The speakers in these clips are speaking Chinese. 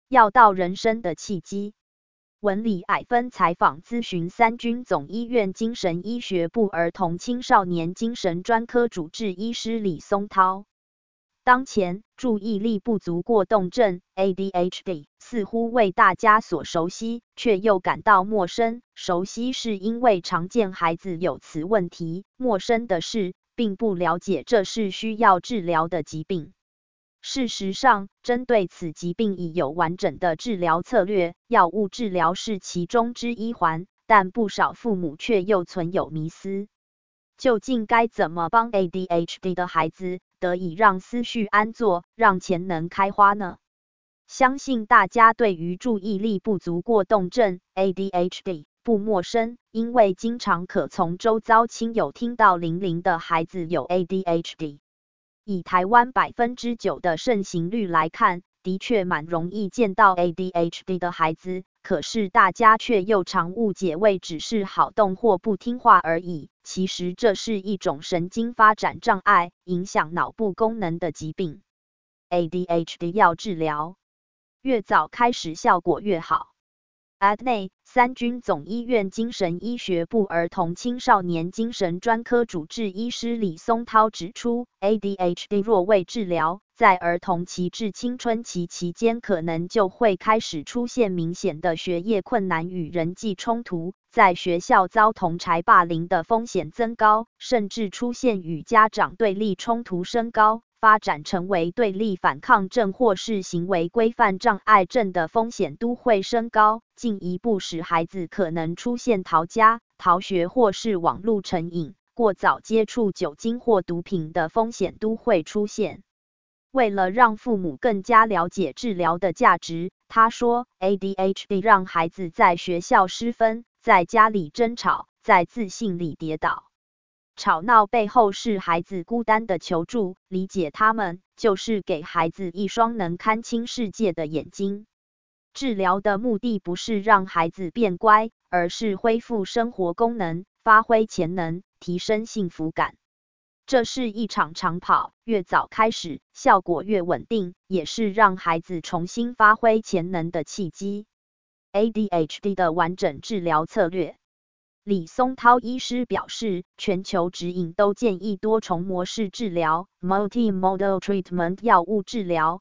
药到人生的契机。文理矮分采访咨询三军总医院精神医学部儿童青少年精神专科主治医师李松涛。当前，注意力不足过动症 （ADHD） 似乎为大家所熟悉，却又感到陌生。熟悉是因为常见孩子有此问题，陌生的是，并不了解这是需要治疗的疾病。事实上，针对此疾病已有完整的治疗策略，药物治疗是其中之一环，但不少父母却又存有迷思。究竟该怎么帮 ADHD 的孩子得以让思绪安坐，让潜能开花呢？相信大家对于注意力不足过动症 ADHD 不陌生，因为经常可从周遭亲友听到邻邻的孩子有 ADHD。以台湾9%的盛行率来看，的确蛮容易见到 ADHD 的孩子，可是大家却又常误解为只是好动或不听话而已，其实这是一种神经发展障碍，影响脑部功能的疾病。ADHD 药治疗，越早开始效果越好。内三军总医院精神医学部儿童青少年精神专科主治医师李松涛指出 ，ADHD 若未治疗，在儿童期至青春期期间可能就会开始出现明显的学业困难与人际冲突，在学校遭同儕霸凌的风险增高，甚至出现与家长对立冲突升高，发展成为对立反抗症或是行为规范障碍症的风险都会升高，进一步使孩子可能出现逃家、逃学或是网络成瘾、过早接触酒精或毒品的风险都会出现。为了让父母更加了解治疗的价值，他说 ，ADHD 让孩子在学校失分，在家里争吵，在自信里跌倒。吵闹背后是孩子孤单的求助，理解他们，就是给孩子一双能看清世界的眼睛。治疗的目的不是让孩子变乖，而是恢复生活功能，发挥潜能，提升幸福感。这是一场长跑，越早开始，效果越稳定，也是让孩子重新发挥潜能的契机。ADHD 的完整治疗策略。李松涛医师表示，全球指引都建议多重模式治疗 （multimodal treatment） 药物治疗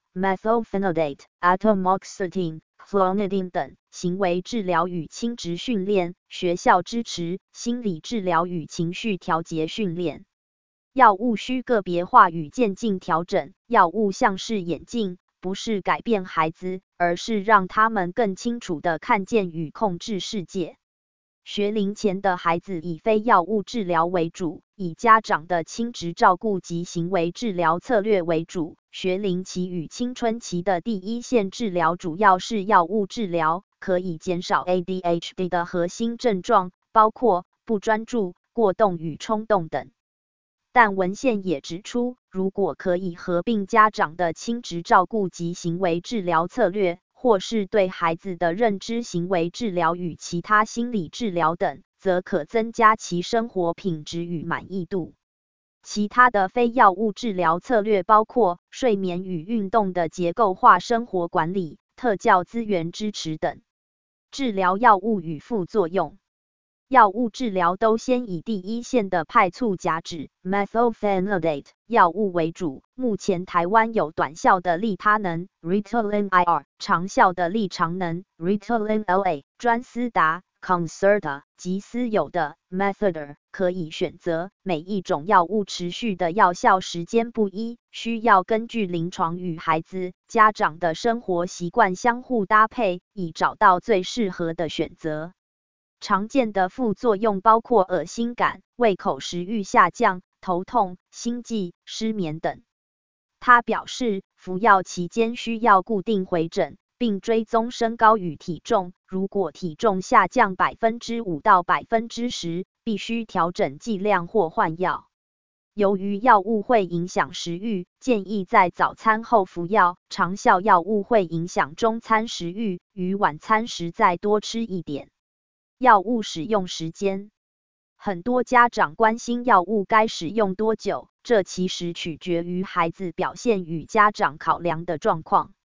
（methylphenidate、atomoxetine、clonidine 等，行为治疗与亲职训练、学校支持、心理治疗与情绪调节训练。药物需个别化与渐进调整，药物像是眼镜，不是改变孩子，而是让他们更清楚地看见与控制世界。学龄前的孩子以非药物治疗为主，以家长的亲职照顾及行为治疗策略为主。学龄期与青春期的第一线治疗主要是药物治疗，可以减少 ADHD 的核心症状，包括不专注、过动与冲动等。但文献也指出，如果可以合并家长的亲职照顾及行为治疗策略，或是对孩子的认知行为治疗与其他心理治疗等，则可增加其生活品质与满意度。其他的非药物治疗策略包括睡眠与运动的结构化生活管理、特教资源支持等。治疗药物与副作用。药物治疗都先以第一线的派醋甲酯 （methylphenidate） 药物为主。目前台湾有短效的利他能 （Ritalin IR）、长效的利长能 （Ritalin LA）、专思达 （Concerta） 及私有的 Methadone 可以选择。每一种药物持续的药效时间不一，需要根据临床与孩子、家长的生活习惯相互搭配，以找到最适合的选择。常见的副作用包括恶心感、胃口食欲下降、头痛、心悸、失眠等。他表示，服药期间需要固定回诊，并追踪身高与体重，如果体重下降 5% 到 10%， 必须调整剂量或换药。由于药物会影响食欲，建议在早餐后服药。长效药物会影响中餐食欲，于晚餐时再多吃一点。药物使用时间，很多家长关心药物该使用多久，这其实取决于孩子表现与家长考量的状况。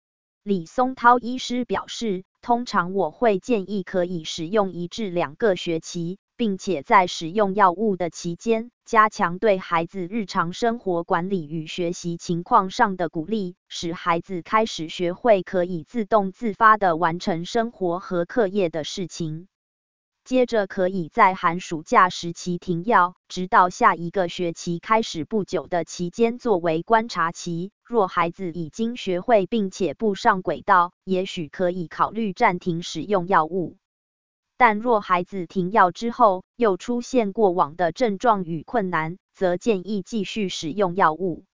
李松涛医师表示，通常我会建议可以使用1至2个学期，并且在使用药物的期间，加强对孩子日常生活管理与学习情况上的鼓励，使孩子开始学会可以自动自发地完成生活和课业的事情。接着可以在寒暑假时期停药，直到下一个学期开始不久的期间作为观察期。若孩子已经学会并且步上轨道，也许可以考虑暂停使用药物。但若孩子停药之后，又出现过往的症状与困难，则建议继续使用药物。